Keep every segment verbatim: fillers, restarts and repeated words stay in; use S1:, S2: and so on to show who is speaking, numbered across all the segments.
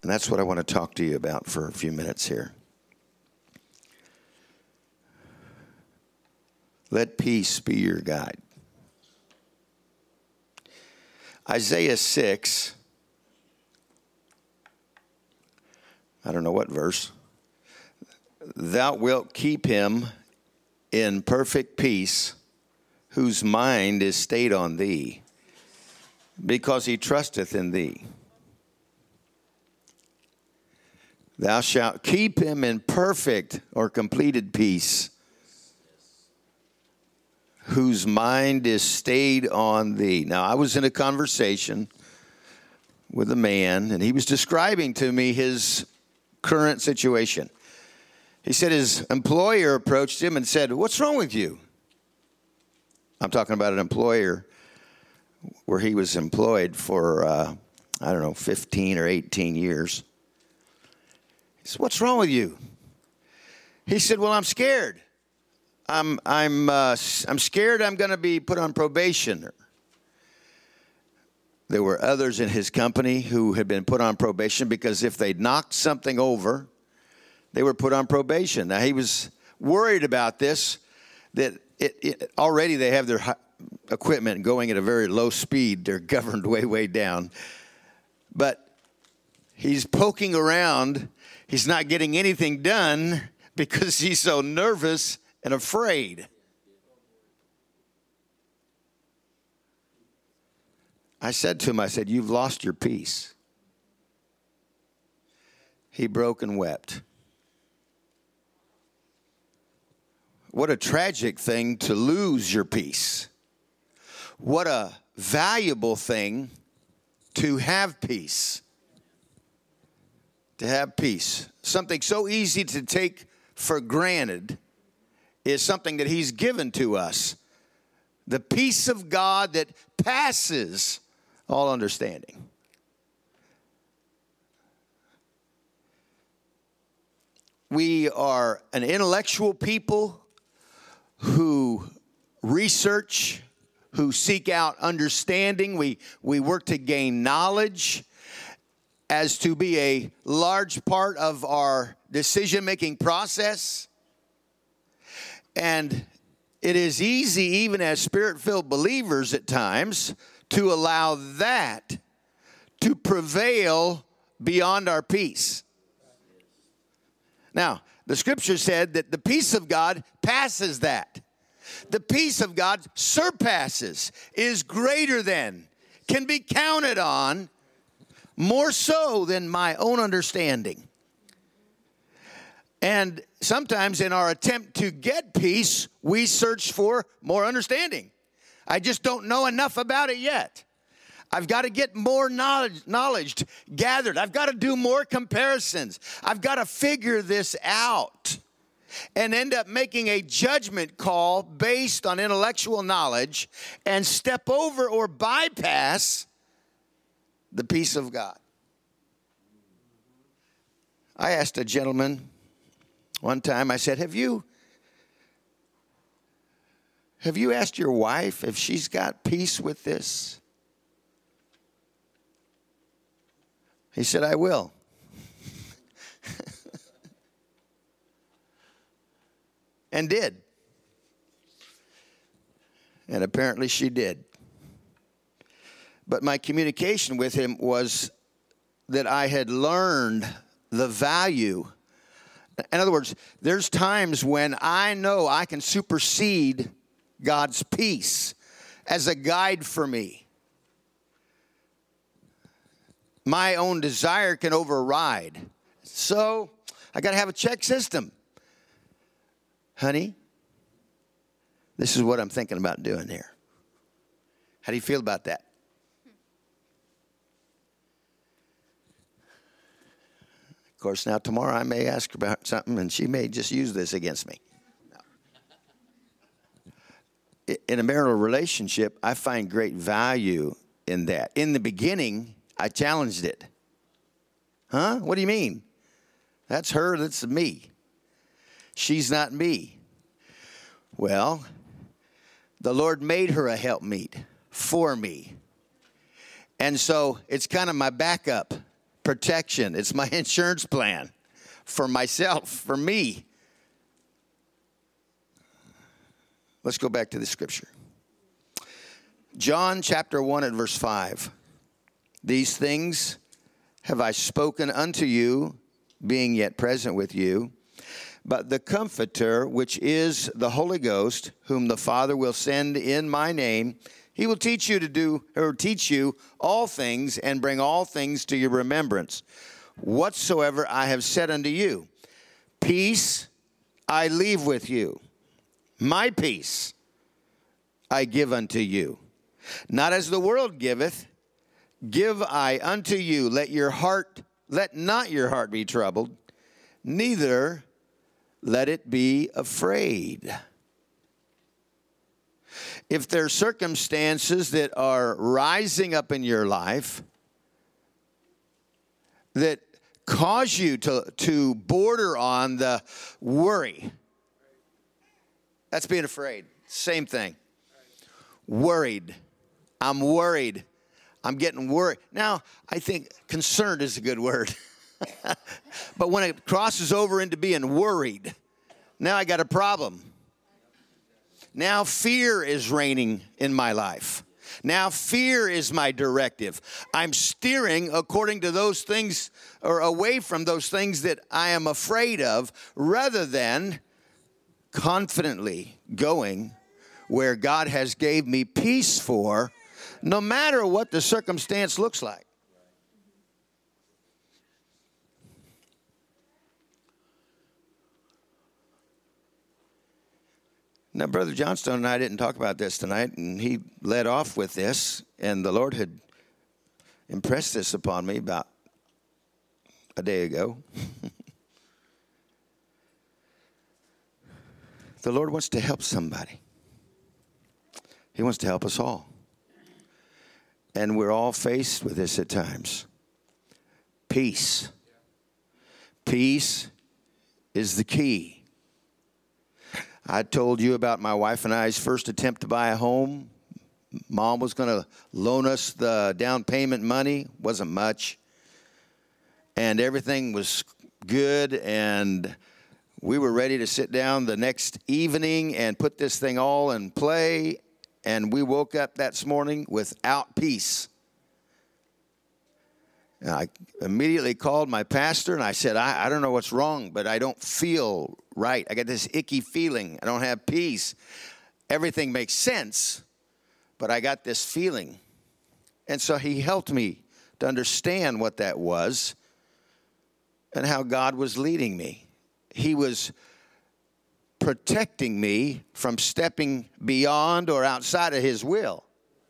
S1: And that's what I want to talk to you about for a few minutes here. Let peace be your guide. Isaiah six, I don't know what verse. Thou wilt keep him in perfect peace, whose mind is stayed on thee, because he trusteth in thee. Thou shalt keep him in perfect or completed peace, whose mind is stayed on thee. Now, I was in a conversation with a man, and he was describing to me his current situation. He said his employer approached him and said, "What's wrong with you?" I'm talking about an employer where he was employed for, uh, I don't know, fifteen or eighteen years. He said, "What's wrong with you?" He said, "Well, I'm scared. I'm I'm uh, I'm scared I'm going to be put on probation." There were others in his company who had been put on probation because if they knocked something over, they were put on probation. Now, he was worried about this, that it, it, already they have their equipment going at a very low speed. They're governed way, way down. But he's poking around. He's not getting anything done because he's so nervous and afraid. I said to him, I said, "You've lost your peace." He broke and wept. What a tragic thing to lose your peace. What a valuable thing to have peace. To have peace. Something so easy to take for granted is something that he's given to us. The peace of God that passes all understanding. We are an intellectual people who research, who seek out understanding. We, we work to gain knowledge as to be a large part of our decision-making process. And it is easy, even as Spirit-filled believers at times, to allow that to prevail beyond our peace. Now, the scripture said that the peace of God passes that. The peace of God surpasses, is greater than, can be counted on, more so than my own understanding. And sometimes in our attempt to get peace, we search for more understanding. I just don't know enough about it yet. I've got to get more knowledge, knowledge gathered. I've got to do more comparisons. I've got to figure this out and end up making a judgment call based on intellectual knowledge and step over or bypass the peace of God. I asked a gentleman one time, I said, have you, have you asked your wife if she's got peace with this? He said, I will. And did. And apparently she did. But my communication with him was that I had learned the value. In other words, there's times when I know I can supersede God's peace as a guide for me. My own desire can override. So I got to have a check system. Honey, this is what I'm thinking about doing here. How do you feel about that? Of course, now tomorrow I may ask her about something and she may just use this against me. No. In a marital relationship, I find great value in that. In the beginning, I challenged it. Huh? What do you mean? That's her, that's me. She's not me. Well, the Lord made her a helpmeet for me. And so it's kind of my backup protection. It's my insurance plan for myself, for me. Let's go back to the scripture. John chapter one and verse five. These things have I spoken unto you, being yet present with you. But the Comforter, which is the Holy Ghost, whom the Father will send in my name, he will teach you to do, or teach you all things, and bring all things to your remembrance, whatsoever I have said unto you. Peace I leave with you. My peace I give unto you. Not as the world giveth, give I unto you. Let your heart, let not your heart be troubled, neither let it be afraid. If there are circumstances that are rising up in your life that cause you to, to border on the worry, that's being afraid. Same thing. Worried. I'm worried. I'm getting worried. Now, I think concerned is a good word. But when it crosses over into being worried, now I got a problem. Now fear is reigning in my life. Now fear is my directive. I'm steering according to those things, or away from those things that I am afraid of, rather than confidently going where God has gave me peace for, no matter what the circumstance looks like. Now, Brother Johnstone and I didn't talk about this tonight, and he led off with this, and the Lord had impressed this upon me about a day ago. The Lord wants to help somebody. He wants to help us all. And we're all faced with this at times. Peace. Peace is the key. I told you about my wife and I's first attempt to buy a home. Mom was going to loan us the down payment money. Wasn't much. And everything was good. And we were ready to sit down the next evening and put this thing all in play. And we woke up that morning without peace. And I immediately called my pastor and I said, I, I don't know what's wrong, but I don't feel right. I got this icky feeling. I don't have peace. Everything makes sense, but I got this feeling. And so he helped me to understand what that was and how God was leading me. He was protecting me from stepping beyond or outside of his will.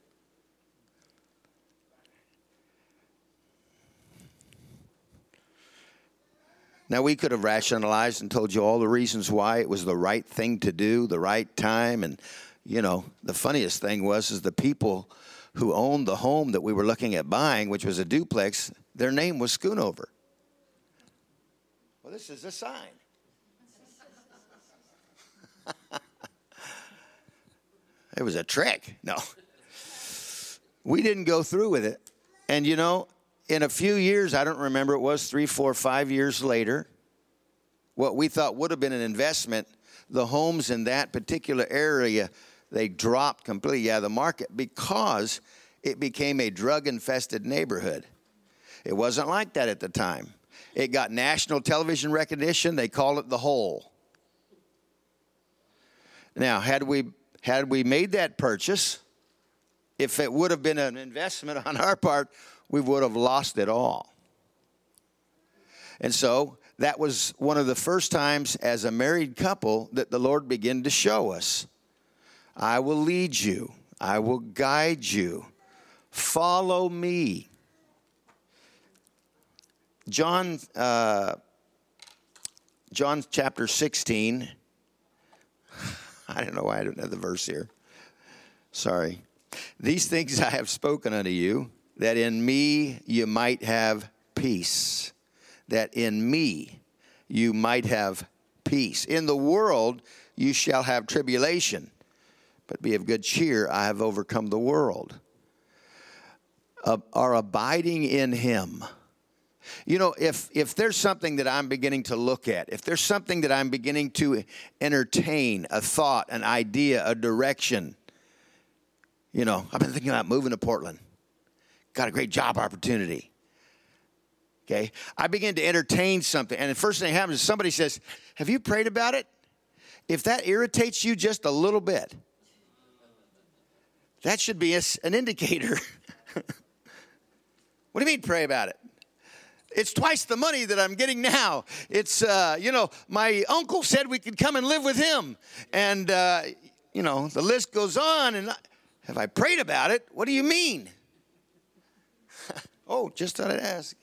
S1: Now, we could have rationalized and told you all the reasons why it was the right thing to do, the right time. And, you know, the funniest thing was is the people who owned the home that we were looking at buying, which was a duplex, their name was Schoonover. Well, this is a sign. It was a trick. No. We didn't go through with it. And, you know, in a few years, I don't remember, it was three, four, five years later, what we thought would have been an investment, the homes in that particular area, they dropped completely out of the market because it became a drug-infested neighborhood. It wasn't like that at the time. It got national television recognition. They called it The Hole. Now, had we had we made that purchase, if it would have been an investment on our part, we would have lost it all. And so that was one of the first times as a married couple that the Lord began to show us, I will lead you. I will guide you. Follow me. John, uh, John chapter sixteen. I don't know why I don't have the verse here. Sorry. These things I have spoken unto you, that in me you might have peace. That in me you might have peace. In the world you shall have tribulation, but be of good cheer, I have overcome the world. Uh, our abiding in him You know, if if there's something that I'm beginning to look at, if there's something that I'm beginning to entertain, a thought, an idea, a direction, you know, I've been thinking about moving to Portland. Got a great job opportunity. Okay, I begin to entertain something, and the first thing that happens is somebody says, have you prayed about it? If that irritates you just a little bit, that should be a, an indicator. What do you mean pray about it? It's twice the money that I'm getting now. It's, uh, you know, my uncle said we could come and live with him. And, uh, you know, the list goes on. And I, have I prayed about it? What do you mean? Oh, just thought I'd ask.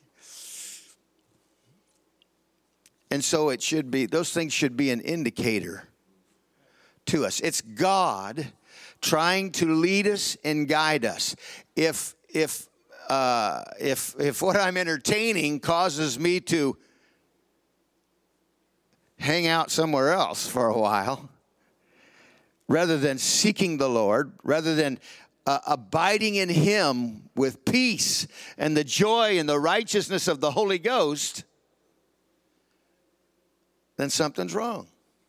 S1: And so it should be, those things should be an indicator to us. It's God trying to lead us and guide us. If, if, Uh, if if what I'm entertaining causes me to hang out somewhere else for a while, rather than seeking the Lord, rather than uh, abiding in Him with peace and the joy and the righteousness of the Holy Ghost, then something's wrong.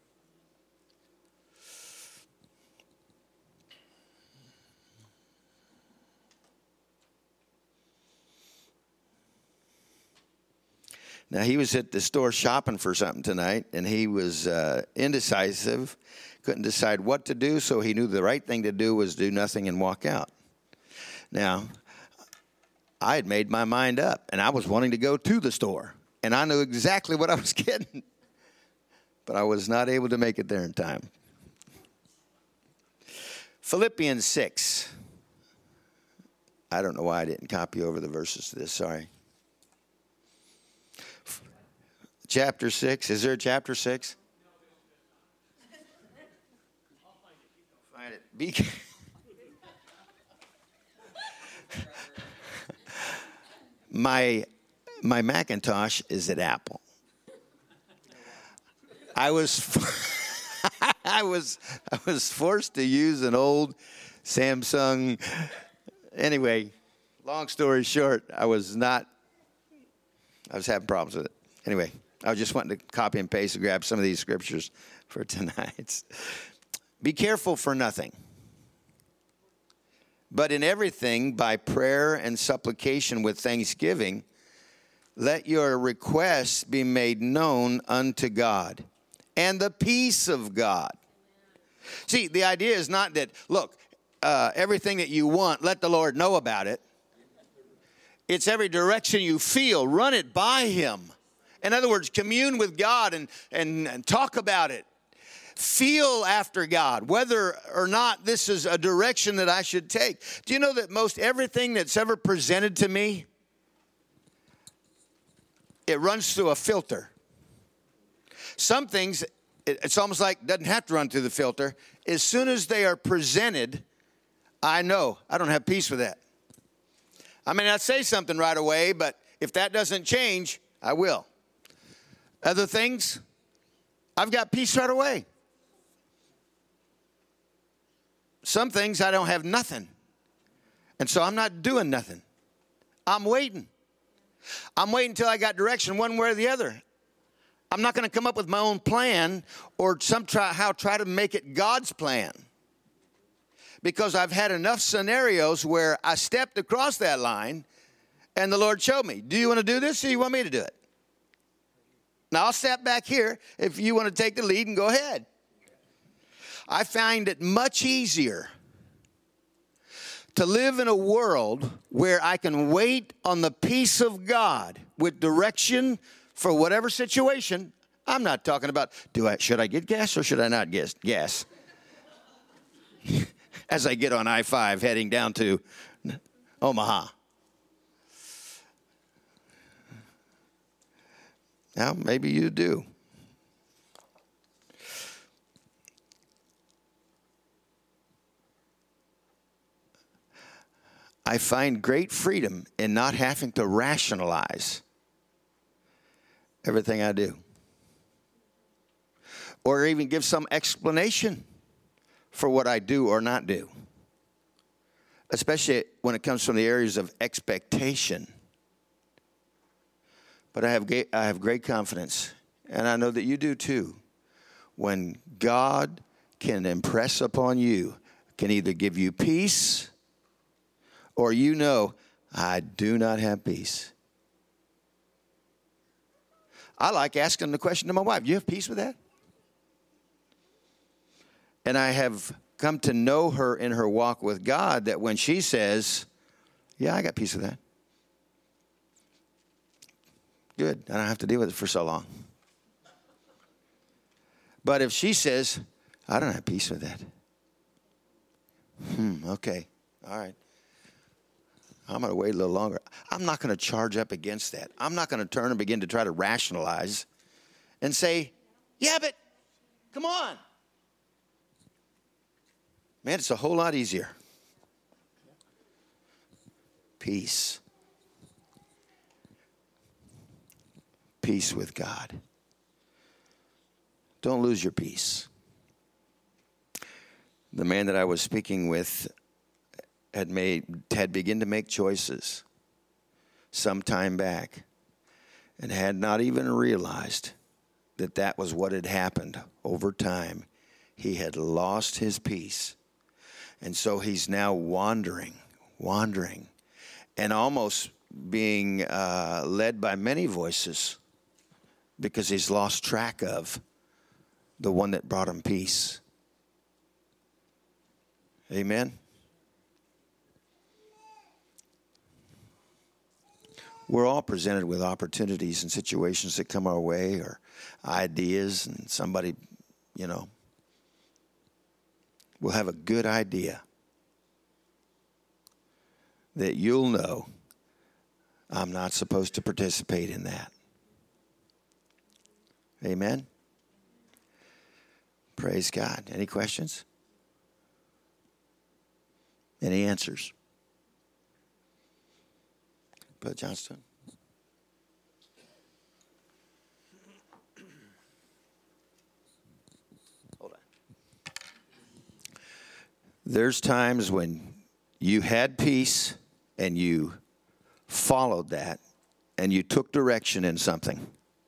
S1: Now, he was at the store shopping for something tonight, and he was uh, indecisive, couldn't decide what to do, so he knew the right thing to do was do nothing and walk out. Now, I had made my mind up, and I was wanting to go to the store, and I knew exactly what I was getting, but I was not able to make it there in time. Philippians six. I don't know why I didn't copy over the verses to this, sorry. Chapter six. Is there a chapter six? Find it. Be my my Macintosh is at Apple. I was I was I was forced to use an old Samsung. Anyway, long story short, I was not. I was having problems with it. Anyway. I was just wanting to copy and paste and grab some of these scriptures for tonight. Be careful for nothing, but in everything, by prayer and supplication with thanksgiving, let your requests be made known unto God. And the peace of God. See, the idea is not that, look, uh, everything that you want, let the Lord know about it. It's every direction you feel, run it by Him. In other words, commune with God and, and, and talk about it. Feel after God, whether or not this is a direction that I should take. Do you know that most everything that's ever presented to me, it runs through a filter. Some things, it's almost like it doesn't have to run through the filter. As soon as they are presented, I know I don't have peace with that. I may not say something right away, but if that doesn't change, I will. Other things, I've got peace right away. Some things I don't have nothing. And so I'm not doing nothing. I'm waiting. I'm waiting until I got direction one way or the other. I'm not going to come up with my own plan or somehow try to make it God's plan. Because I've had enough scenarios where I stepped across that line and the Lord showed me, do you want to do this or do you want me to do it? Now, I'll step back here if you want to take the lead and go ahead. I find it much easier to live in a world where I can wait on the peace of God with direction for whatever situation. I'm not talking about, do I should I get gas or should I not get gas? As I get on I five heading down to Omaha. Now, maybe you do. I find great freedom in not having to rationalize everything I do. Or even give some explanation for what I do or not do. Especially when it comes from the areas of expectation. But I have great, I have great confidence, and I know that you do too, when God can impress upon you, can either give you peace or you know, I do not have peace. I like asking the question to my wife, you have peace with that? And I have come to know her in her walk with God that when she says, yeah, I got peace with that. Good. I don't have to deal with it for so long. But if she says, I don't have peace with that. Hmm, okay. All right. I'm going to wait a little longer. I'm not going to charge up against that. I'm not going to turn and begin to try to rationalize and say, yeah, but come on. Man, it's a whole lot easier. Peace. Peace with God. Don't lose your peace. The man that I was speaking with had made had begun to make choices some time back and had not even realized that that was what had happened over time. He had lost his peace. And so he's now wandering, wandering, and almost being uh, led by many voices because he's lost track of the one that brought him peace. Amen? We're all presented with opportunities and situations that come our way or ideas, and somebody, you know, will have a good idea that you'll know I'm not supposed to participate in that. Amen? Praise God. Any questions? Any answers? Brother Johnston? Hold on. There's times when you had peace and you followed that and you took direction in something.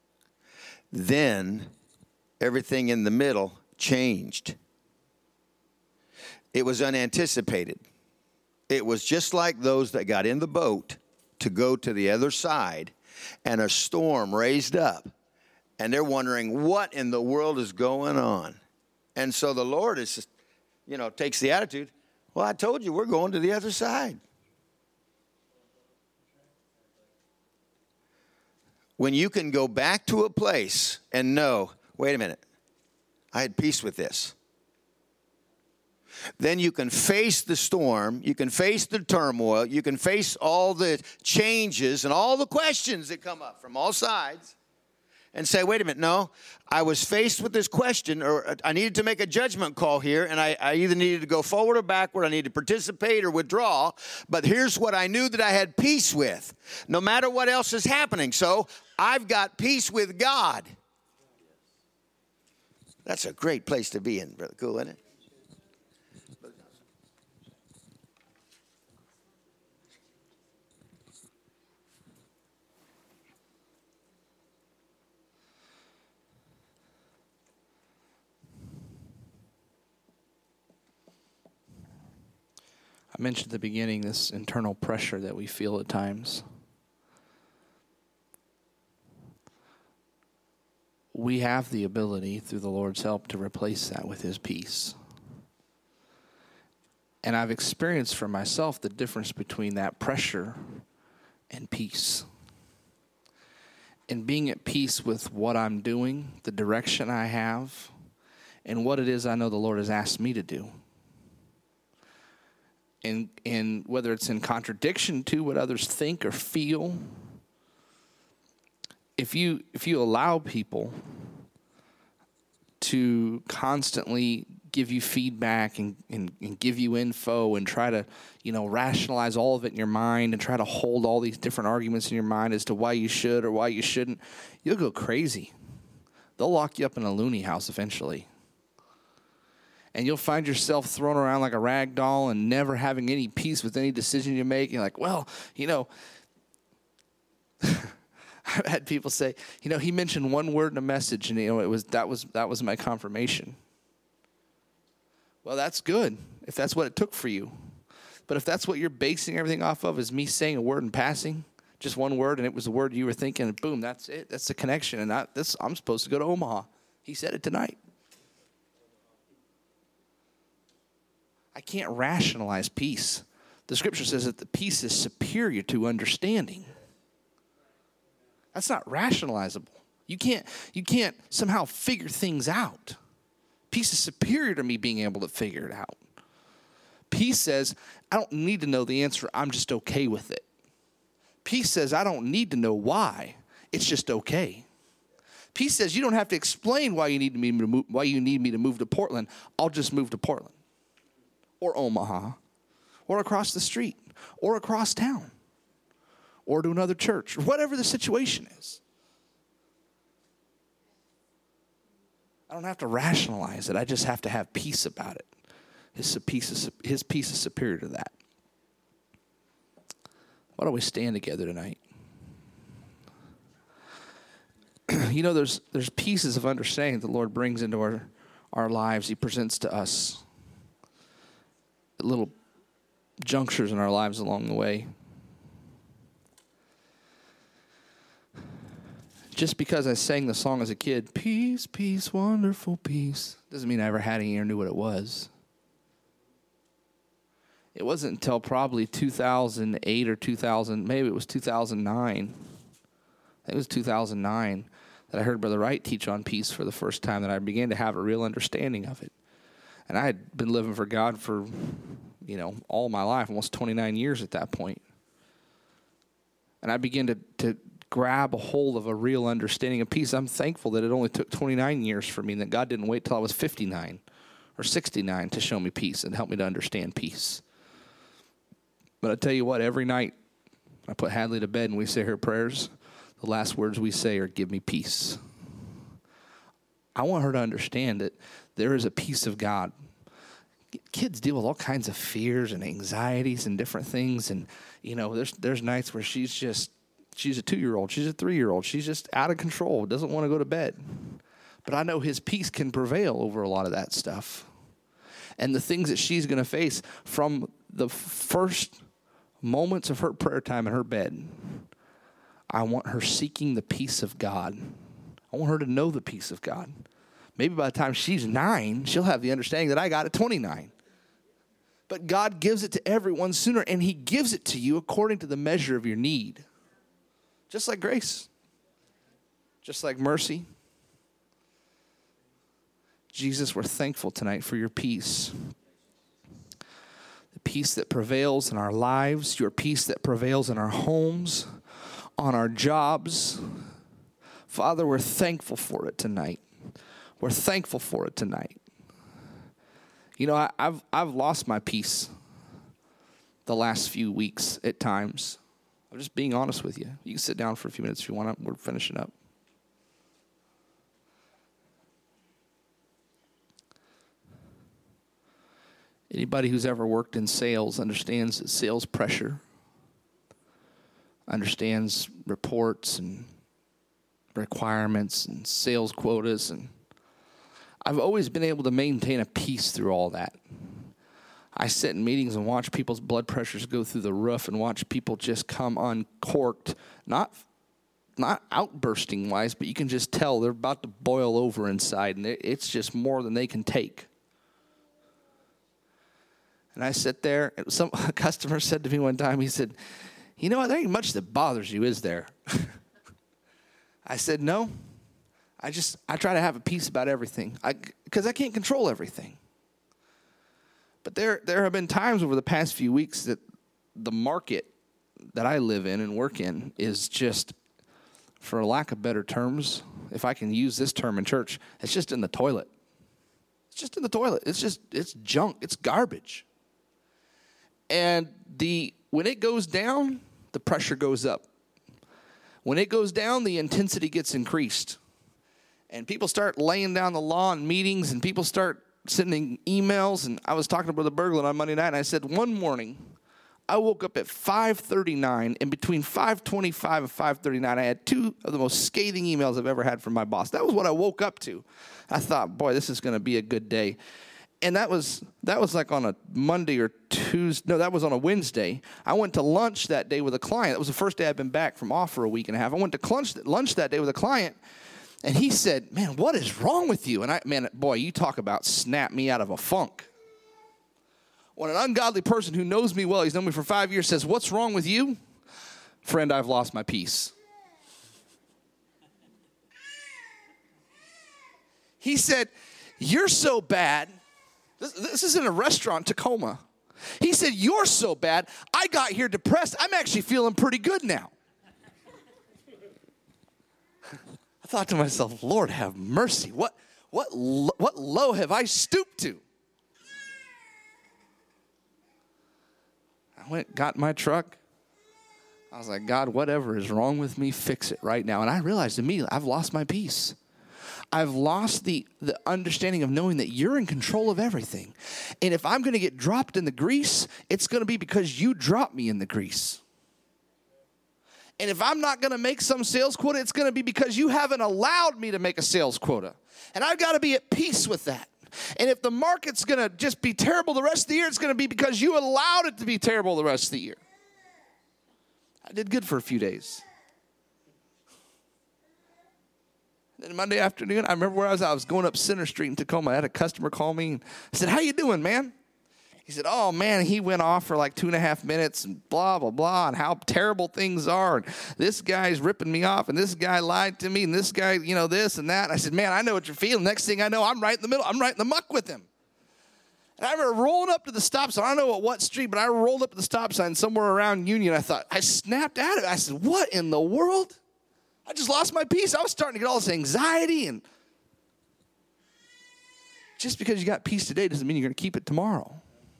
S1: Then everything in the middle changed. It was unanticipated. It was just like those that got in the boat to go to the other side, and a storm raised up, and they're wondering what in the world is going on. And so the Lord is just, you know, takes the attitude, well, I told you we're going to the other side. When you can go back to a place and know, wait a minute, I had peace with this. Then you can face the storm, you can face the turmoil, you can face all the changes and all the questions that come up from all sides and say, wait a minute, no, I was faced with this question, or I needed to make a judgment call here, and I, I either needed to go forward or backward, I needed to participate or withdraw, but here's what I knew that I had peace with, no matter what else is happening. So I've got peace with God. That's a great place to be in, Brother Cool, isn't it?
S2: I mentioned at the beginning this internal pressure that we feel at times. We have the ability, through the Lord's help, to replace that with His peace. And I've experienced for myself the difference between that pressure and peace. And being at peace with what I'm doing, the direction I have, and what it is I know the Lord has asked me to do. And, and whether it's in contradiction to what others think or feel, if you if you allow people to constantly give you feedback and, and, and give you info and try to, you know, rationalize all of it in your mind and try to hold all these different arguments in your mind as to why you should or why you shouldn't, you'll go crazy. They'll lock you up in a loony house eventually. And you'll find yourself thrown around like a rag doll and never having any peace with any decision you make. You're like, well, you know, I've had people say, you know, he mentioned one word in a message, and you know, it was that was that was my confirmation. Well, that's good if that's what it took for you. But if that's what you're basing everything off of, is me saying a word in passing, just one word, and it was the word you were thinking, and boom, that's it. That's the connection. And I, this, I'm supposed to go to Omaha. He said it tonight. I can't rationalize peace. The scripture says that the peace is superior to understanding. That's not rationalizable. You can't, you can't somehow figure things out. Peace is superior to me being able to figure it out. Peace says, I don't need to know the answer. I'm just okay with it. Peace says, I don't need to know why. It's just okay. Peace says, you don't have to explain why you need me to move, why you need me to move to Portland. I'll just move to Portland or Omaha or across the street or across town or to another church or whatever the situation is. I don't have to rationalize it. I just have to have peace about it. His peace is, his peace is superior to that. Why don't we stand together tonight? You know, there's there's pieces of understanding the Lord brings into our, our lives. He presents to us little junctures in our lives along the way. Just because I sang the song as a kid, peace, peace, wonderful peace, doesn't mean I ever had any or knew what it was. It wasn't until probably two thousand eight or two thousand, maybe it was two thousand nine. I think it was two thousand nine that I heard Brother Wright teach on peace for the first time, that I began to have a real understanding of it. And I had been living for God for, you know, all my life, almost twenty-nine years at that point. And I began to, to grab a hold of a real understanding of peace. I'm thankful that it only took twenty-nine years for me, and that God didn't wait till I was fifty-nine or sixty-nine to show me peace and help me to understand peace. But I tell you what, every night I put Hadley to bed and we say her prayers, the last words we say are, give me peace. I want her to understand that there is a peace of God. Kids deal with all kinds of fears and anxieties and different things. And, you know, there's there's nights where she's just, she's a two-year-old, she's a three-year-old, she's just out of control, doesn't want to go to bed. But I know his peace can prevail over a lot of that stuff. And the things that she's going to face from the first moments of her prayer time in her bed, I want her seeking the peace of God. I want her to know the peace of God. Maybe by the time she's nine, she'll have the understanding that I got at twenty-nine. But God gives it to everyone sooner, and he gives it to you according to the measure of your need. Just like grace. Just like mercy. Jesus, we're thankful tonight for your peace. The peace that prevails in our lives, your peace that prevails in our homes, on our jobs. Father, we're thankful for it tonight. We're thankful for it tonight. You know, I, I've I've lost my peace the last few weeks at times. I'm just being honest with you. You can sit down for a few minutes if you want. We're finishing up. Anybody who's ever worked in sales understands that sales pressure, understands reports and requirements and sales quotas. And I've always been able to maintain a peace through all that. I sit in meetings and watch people's blood pressures go through the roof and watch people just come uncorked, not not outbursting wise, but you can just tell they're about to boil over inside, and it's just more than they can take. And I sit there, and some a customer said to me one time, he said, you know what, there ain't much that bothers you, is there? I said, no. I just, I try to have a peace about everything, because I, I can't control everything. But there, there have been times over the past few weeks that the market that I live in and work in is just, for lack of better terms, if I can use this term in church, it's just in the toilet. It's just in the toilet. It's just, it's junk. It's garbage. And the when it goes down, the pressure goes up. When it goes down, the intensity gets increased. And people start laying down the law in meetings, and people start sending emails. And I was talking to Brother Berglund on Monday night, and I said, one morning, I woke up at five thirty-nine, and between five twenty-five and five thirty-nine, I had two of the most scathing emails I've ever had from my boss. That was what I woke up to. I thought, boy, this is going to be a good day. And that was that was like on a Monday or Tuesday. No, that was on a Wednesday. I went to lunch that day with a client. That was the first day I'd been back from off for a week and a half. I went to lunch, lunch that day with a client, and he said, man, what is wrong with you? And I, man, boy, you talk about snap me out of a funk. When an ungodly person who knows me well, he's known me for five years, says, what's wrong with you? Friend, I've lost my peace. He said, you're so bad. This, this is in a restaurant in Tacoma. He said, you're so bad, I got here depressed. I'm actually feeling pretty good now. I thought to myself, Lord, have mercy. What, what, what low have I stooped to? I went, got my truck. I was like, God, whatever is wrong with me, fix it right now. And I realized immediately, I've lost my peace. I've lost the, the understanding of knowing that you're in control of everything. And if I'm going to get dropped in the grease, it's going to be because you dropped me in the grease. And if I'm not going to make some sales quota, it's going to be because you haven't allowed me to make a sales quota. And I've got to be at peace with that. And if the market's going to just be terrible the rest of the year, it's going to be because you allowed it to be terrible the rest of the year. I did good for a few days. Then Monday afternoon, I remember where I was. I was going up Center Street in Tacoma. I had a customer call me. And I said, how you doing, man? He said, oh, man, he went off for like two and a half minutes and blah, blah, blah, and how terrible things are. And this guy's ripping me off, and this guy lied to me, and this guy, you know, this and that. And I said, man, I know what you're feeling. Next thing I know, I'm right in the middle. I'm right in the muck with him. And I remember rolling up to the stop sign. I don't know what, what street, but I rolled up to the stop sign somewhere around Union. I thought, I snapped out of it. I said, what in the world? I just lost my peace. I was starting to get all this anxiety. And just because you got peace today doesn't mean you're going to keep it tomorrow.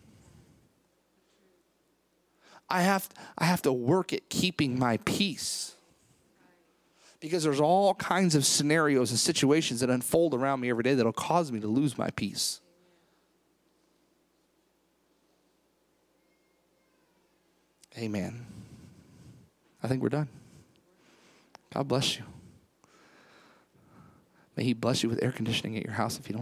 S2: I have, I have to work at keeping my peace. Because there's all kinds of scenarios and situations that unfold around me every day that will cause me to lose my peace. Amen. I think we're done. God bless you. May he bless you with air conditioning at your house if you don't